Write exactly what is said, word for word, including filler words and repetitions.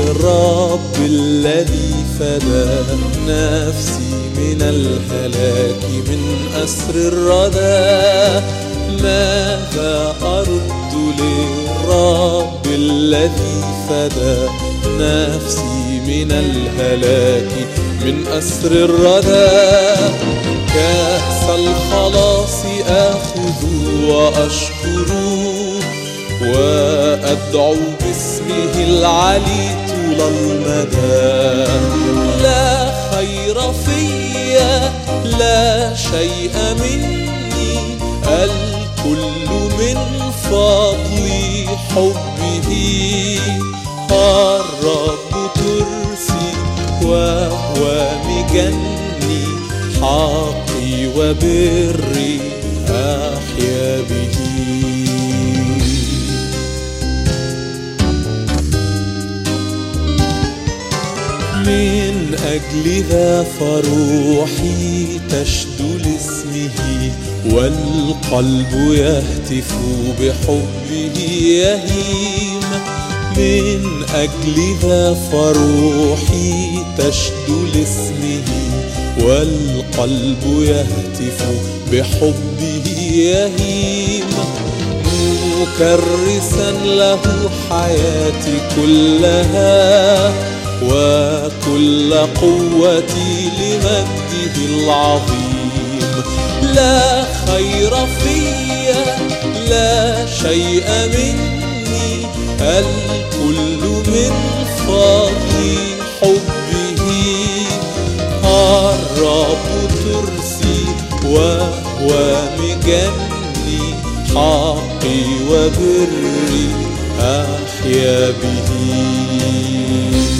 للرب الذي فدى نفسي من الهلاك من أسر الردى. ماذا أرد للرب الذي فدى نفسي من الهلاك من أسر الردى؟ كأس الخلاص آخذ وأشكر وأدعو باسمه العلي طول المدى. لا خير فيا لا شيء مني، الكل من فضل حبه. الرب ترسي وهو مجني، حقي وبري أحيا به. من أجل ذا فروحي تشدو لاسمه، والقلب يهتف بحبه يهيم. من أجل ذا فروحي تشدو لاسمه، والقلب يهتف بحبه يهيم. مكرسا له حياتي كلها، وكل قوتي لمجده العظيم. لا خير فيا لا شيء مني، الكل من فضل حبه. الرب ترسي وهو مجني، حقي وبري أحيا به.